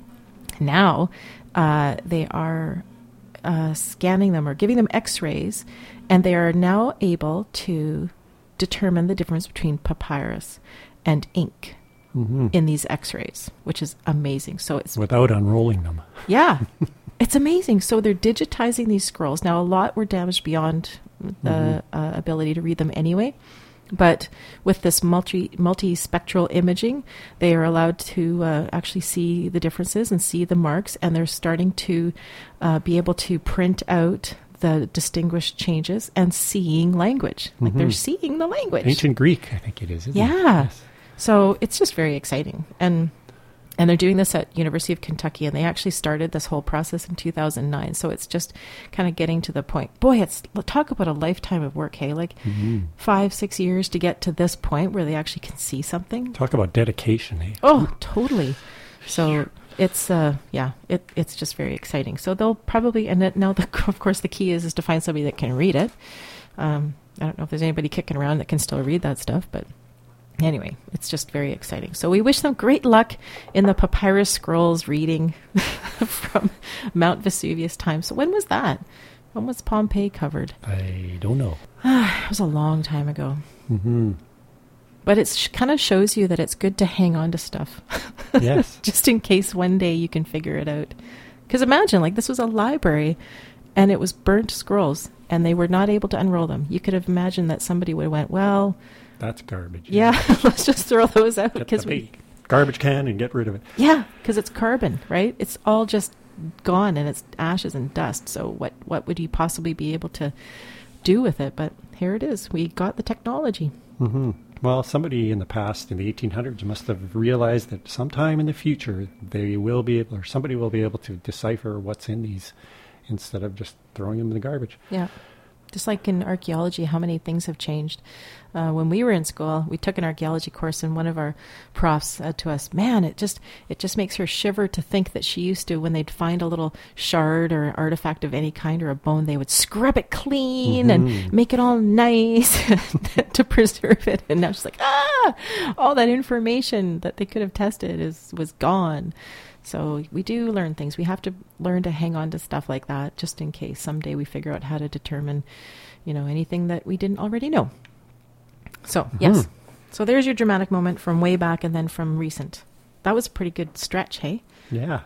now uh, they are uh, scanning them or giving them x-rays, and they are now able to determine the difference between papyrus and ink Mm-hmm. in these x-rays, which is amazing. So it's Without unrolling them. yeah, it's amazing. So they're digitizing these scrolls. Now, a lot were damaged beyond the Mm-hmm. uh, ability to read them anyway. But with this multi multi-spectral imaging, they are allowed to uh, actually see the differences and see the marks. And they're starting to uh, be able to print out the distinguished changes and seeing language. Like they're Mhm. seeing the language. Ancient Greek, I think it is. Isn't it? Yeah. Yes. So it's just very exciting. And and they're doing this at University of Kentucky, and they actually started this whole process in two thousand nine. So it's just kind of getting to the point. Boy, it's talk about a lifetime of work, hey? Like Mhm. five, six years to get to this point where they actually can see something. Talk about dedication, eh? Oh, totally. So it's uh yeah, it it's just very exciting. So they'll probably and it, now the, of course the key is is to find somebody that can read it. Um, I don't know if there's anybody kicking around that can still read that stuff, but anyway, it's just very exciting. So we wish them great luck in the papyrus scrolls reading from Mount Vesuvius time. So when was that? When was Pompeii covered? I don't know. It was a long time ago. Mm-hmm. But it sh- kind of shows you that it's good to hang on to stuff. Yes. Just in case one day you can figure it out. Because imagine, like, this was a library and it was burnt scrolls and they were not able to unroll them. You could have imagined that somebody would have went, well, That's garbage. yeah, let's just throw those out Get because the we big garbage can and get rid of it. Yeah, because it's carbon, right? It's all just gone and it's ashes and dust. So what, what would you possibly be able to do with it? But here it is. We got the technology. Mm-hmm. Well, somebody in the past, in the eighteen hundreds, must have realized that sometime in the future they will be able, or somebody will be able to decipher what's in these instead of just throwing them in the garbage. Yeah. Just like in archaeology, how many things have changed. Uh, when we were in school, we took an archaeology course, and one of our profs said to us, man, it just it just makes her shiver to think that she used to, when they'd find a little shard or artifact of any kind or a bone, they would scrub it clean mm-hmm. and make it all nice to preserve it. And now she's like, ah, all that information that they could have tested is was gone. So we do learn things. We have to learn to hang on to stuff like that just in case someday we figure out how to determine, you know, anything that we didn't already know. So, mm-hmm. yes. So there's your dramatic moment from way back and then from recent. That was a pretty good stretch, hey? Yeah.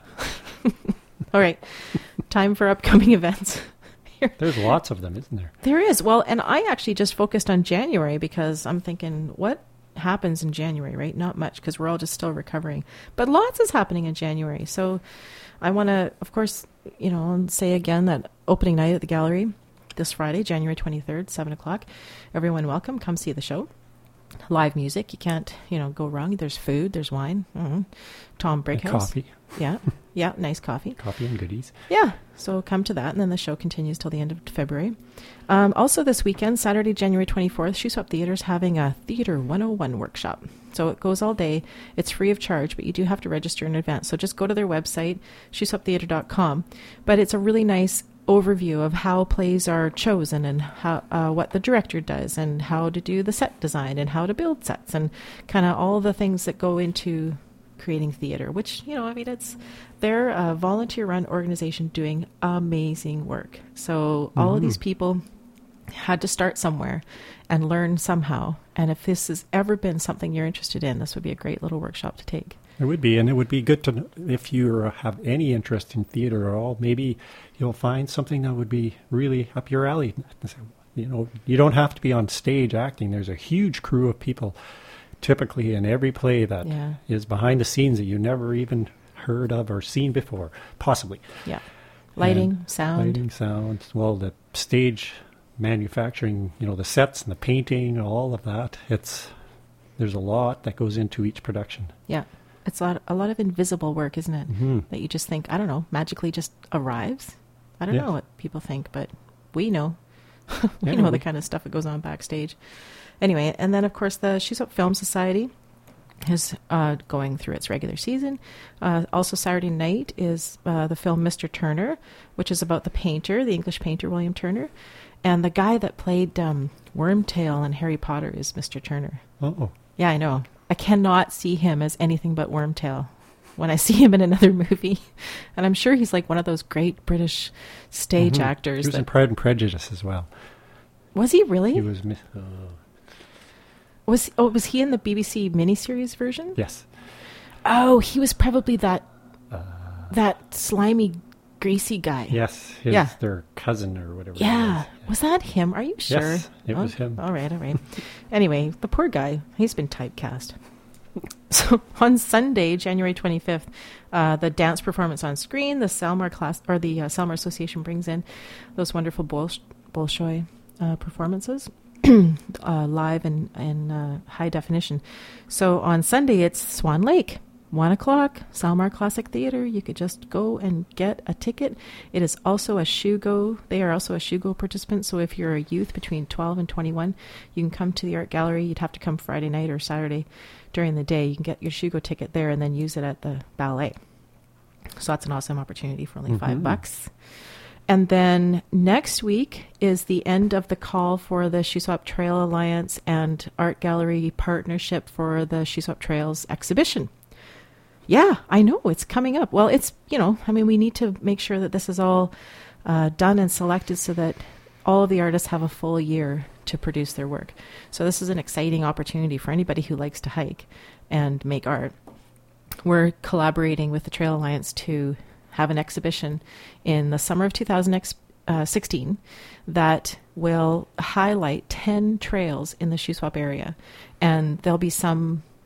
All right. Time for upcoming events. There's lots of them, isn't there? There is. Well, and I actually just focused on January because I'm thinking, what happens in January, right? Not much because we're all just still recovering, but lots is happening in January. So I want to, of course, you know, say again that opening night at the gallery this Friday, January twenty-third, seven o'clock. Everyone welcome. Come see the show. Live music. You can't, you know, go wrong. There's food. There's wine. Mm-hmm. Tom Brighouse. And coffee. Yeah. Yeah. Nice coffee. Coffee and goodies. Yeah. So come to that. And then the show continues till the end of February. Um, also this weekend, Saturday, January twenty-fourth, Shuswap Theatre's having a Theatre one oh one workshop. So it goes all day. It's free of charge, but you do have to register in advance. So just go to their website, shuswap theatre dot com. But it's a really nice overview of how plays are chosen and how uh, what the director does and how to do the set design and how to build sets and kind of all the things that go into creating theater, which, you know, I mean, it's they're a volunteer-run organization doing amazing work. So all mm-hmm. of these people had to start somewhere and learn somehow. And if this has ever been something you're interested in, this would be a great little workshop to take. It would be, and it would be good to know if you have any interest in theater at all. Maybe you'll find something that would be really up your alley. You know, you don't have to be on stage acting. There's a huge crew of people, typically in every play that yeah. is behind the scenes that you never even heard of or seen before, possibly. Yeah, lighting, and sound, lighting, sound. Well, the stage manufacturing, you know, the sets and the painting, all of that. It's there's a lot that goes into each production. Yeah. It's a lot, a lot of invisible work, isn't it? Mm-hmm. That you just think, I don't know, magically just arrives. I don't yeah. know what people think, but we know. we yeah, know we... the kind of stuff that goes on backstage. Anyway, and then, of course, the Shuswap Film Society is uh, going through its regular season. Uh, also, Saturday night is uh, the film Mister Turner, which is about the painter, the English painter, William Turner. And the guy that played um, Wormtail in Harry Potter is Mister Turner. Oh. Yeah, I know. I cannot see him as anything but Wormtail when I see him in another movie. And I'm sure he's like one of those great British stage mm-hmm. actors. He was that... in Pride and Prejudice as well. Was he really? He was... Uh... Was oh was he in the B B C miniseries version? Yes. Oh, he was probably that uh... that slimy, greasy guy. Yes. His, yeah. Their cousin or whatever. Yeah. Was. Was that him? Are you sure? Yes, it oh, was him. All right, all right. Anyway, the poor guy, he's been typecast. So on Sunday, January twenty-fifth, uh, the dance performance on screen, the Salmar class or the uh, Salmar Association brings in those wonderful Bolsh- Bolshoi uh, performances, uh, live and in uh, high definition. So on Sunday, it's Swan Lake. One o'clock, Salmar Classic Theatre. You could just go and get a ticket. It is also a Shugo. They are also a Shugo participant. So if you're a youth between twelve and twenty-one, you can come to the art gallery. You'd have to come Friday night or Saturday during the day. You can get your Shugo ticket there and then use it at the ballet. So that's an awesome opportunity for only mm-hmm. five bucks. And then next week is the end of the call for the Shuswap Trail Alliance and Art Gallery partnership for the Shuswap Trails exhibition. Yeah, I know. It's coming up. Well, it's, you know, I mean, we need to make sure that this is all uh, done and selected so that all of the artists have a full year to produce their work. So this is an exciting opportunity for anybody who likes to hike and make art. We're collaborating with the Trail Alliance to have an exhibition in the summer of two thousand sixteen that will highlight ten trails in the Shuswap area. And there'll be some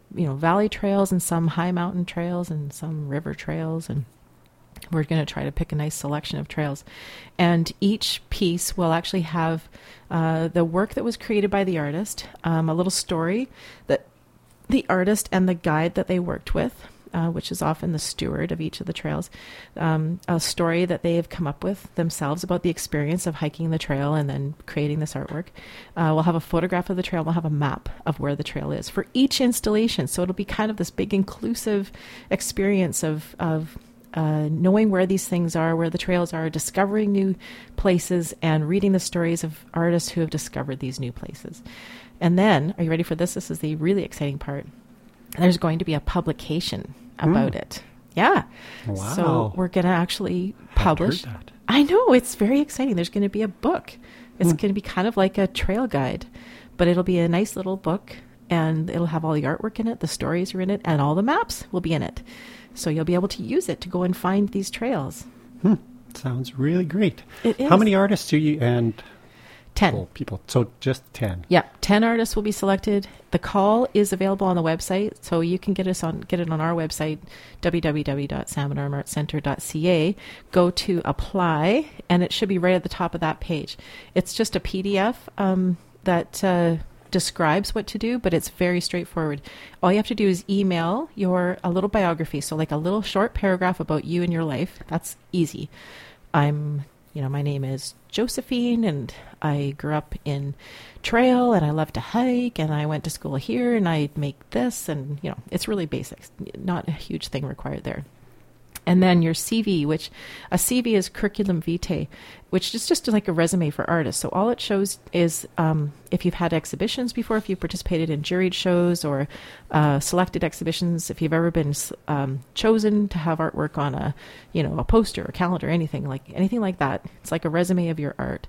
you know, valley trails and some high mountain trails and some river trails. And we're going to try to pick a nice selection of trails. And each piece will actually have uh, the work that was created by the artist, um, a little story that the artist and the guide that they worked with, uh, which is often the steward of each of the trails, um, a story that they have come up with themselves about the experience of hiking the trail and then creating this artwork. Uh, we'll have a photograph of the trail. We'll have a map of where the trail is for each installation. So it'll be kind of this big inclusive experience of, of uh, knowing where these things are, where the trails are, discovering new places, and reading the stories of artists who have discovered these new places. And then, are you ready for this? This is the really exciting part. There's going to be a publication about mm. it. Yeah. Wow. So we're going to actually publish. Heard that. I know, it's very exciting. There's going to be a book. It's mm. going to be kind of like a trail guide, but it'll be a nice little book, and it'll have all the artwork in it, the stories are in it, and all the maps will be in it. So you'll be able to use it to go and find these trails. Hmm. Sounds really great. It is. How many artists do you and ten oh, people? So just ten. Yeah, ten artists will be selected. The call is available on the website, so you can get us on get it on our website, w w w dot salmon arm art center dot c a. Go to apply, and it should be right at the top of that page. It's just a P D F um, that uh, describes what to do, but it's very straightforward. All you have to do is email your a little biography, so like a little short paragraph about you and your life. That's easy. I'm, you know, my name is Josephine, and I grew up in trail, and I love to hike, and I went to school here, and I make this, and, you know, it's really basics. Not a huge thing required there. And then your C V, which a C V is curriculum vitae, which is just like a resume for artists. So all it shows is um, if you've had exhibitions before, if you've participated in juried shows or uh, selected exhibitions, if you've ever been um, chosen to have artwork on a, you know, a poster or calendar, anything like anything like that. It's like a resume of your art.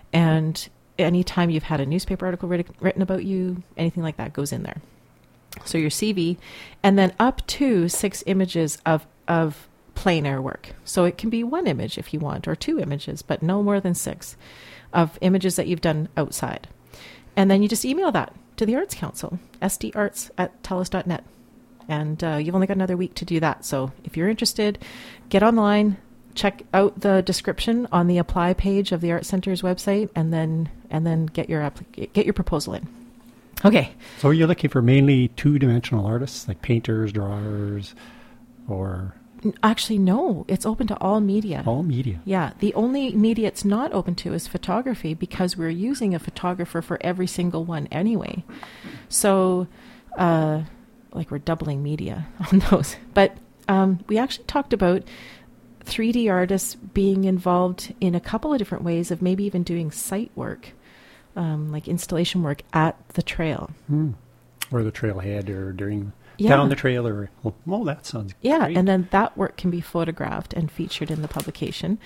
And anytime you've had a newspaper article writ- written about you, anything like that goes in there. So your C V, and then up to six images of of plein air work. So it can be one image if you want, or two images, but no more than six of images that you've done outside. And then you just email that to the Arts Council, s d arts at telus dot net. And uh, you've only got another week to do that. So if you're interested, get online, check out the description on the apply page of the Art Center's website, and then and then get your applic- get your proposal in. Okay. So you're looking for mainly two-dimensional artists, like painters, drawers, or... Actually, no. It's open to all media. All media. Yeah. The only media it's not open to is photography, because we're using a photographer for every single one anyway. So, uh, like we're doubling media on those. But um, we actually talked about three D artists being involved in a couple of different ways of maybe even doing site work, um, like installation work at the trail. Hmm. Or the trailhead, or during... Yeah. Down the trail, or oh, that sounds yeah, great. And then that work can be photographed and featured in the publication,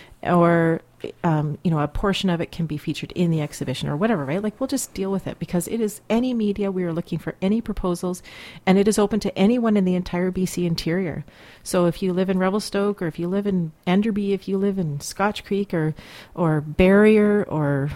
or um, you know, a portion of it can be featured in the exhibition or whatever, right? Like, we'll just deal with it, because it is any media. We are looking for any proposals, and it is open to anyone in the entire B C interior. So if you live in Revelstoke, or if you live in Enderby, if you live in Scotch Creek, or or Barrier, or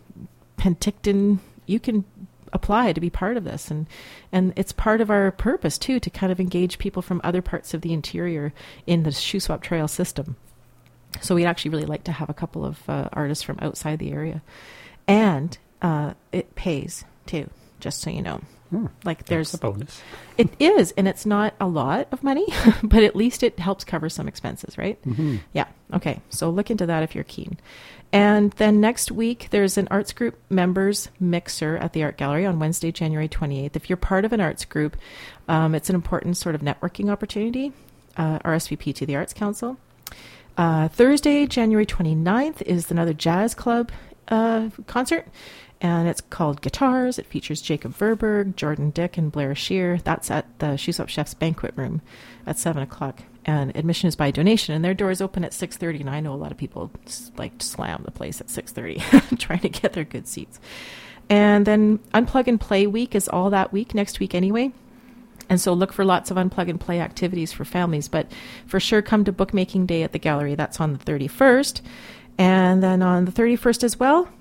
Penticton, you can apply to be part of this, and and it's part of our purpose too, to kind of engage people from other parts of the interior in the Shuswap Trail system. So we'd actually really like to have a couple of uh, artists from outside the area, and uh, it pays too, just so you know. Hmm, like there's a bonus. It is, and it's not a lot of money, but at least it helps cover some expenses, right? Mm-hmm. Yeah. Okay. So look into that if you're keen. And then next week, there's an arts group members mixer at the Art Gallery on Wednesday, January twenty-eighth. If you're part of an arts group, um, it's an important sort of networking opportunity, uh, R S V P to the Arts Council. Uh, Thursday, January twenty-ninth is another jazz club uh, concert, and it's called Guitars. It features Jacob Verberg, Jordan Dick, and Blair Shear. That's at the Shuswap Chef's Banquet Room at seven o'clock. And admission is by donation, and their doors open at six thirty. And I know a lot of people like to slam the place at six thirty, trying to get their good seats. And then Unplug and Play Week is all that week, next week anyway. And so look for lots of Unplug and Play activities for families. But for sure, come to Bookmaking Day at the gallery. That's on the thirty-first. And then on the thirty-first as well,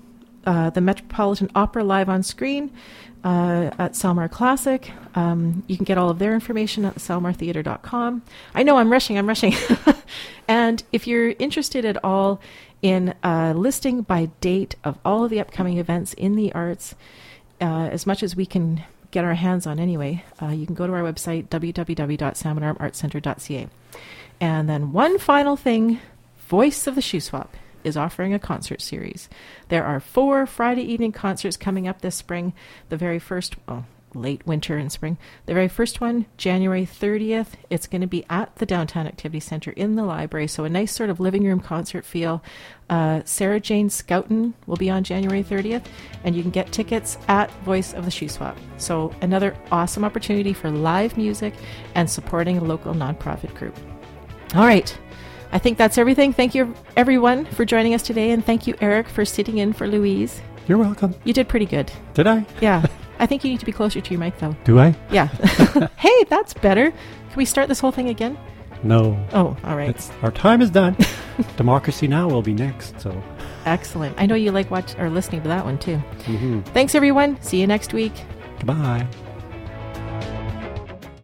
uh, the Metropolitan Opera live on screen uh, at Salmar Classic. Um, you can get all of their information at salmar theatre dot com. I know I'm rushing, I'm rushing. And if you're interested at all in uh, listing by date of all of the upcoming events in the arts, uh, as much as we can get our hands on anyway, uh, you can go to our website, w w w dot salmon arm arts centre dot c a. And then one final thing, Voice of the Shoe Swap is offering a concert series. There are four Friday evening concerts coming up this spring. The very first, well, late winter and spring. The very first one, January thirtieth. It's going to be at the Downtown Activity Centre in the library, so a nice sort of living room concert feel. Uh, Sarah Jane Scouten will be on January thirtieth, and you can get tickets at Voice of the Shoe Swap. So another awesome opportunity for live music and supporting a local nonprofit group. All right. I think that's everything. Thank you, everyone, for joining us today. And thank you, Eric, for sitting in for Louise. You're welcome. You did pretty good. Did I? Yeah. I think you need to be closer to your mic, though. Do I? Yeah. Hey, that's better. Can we start this whole thing again? No. Oh, all right. It's, our time is done. Democracy Now! Will be next. So excellent. I know you like watch or listening to that one, too. Mm-hmm. Thanks, everyone. See you next week. Goodbye.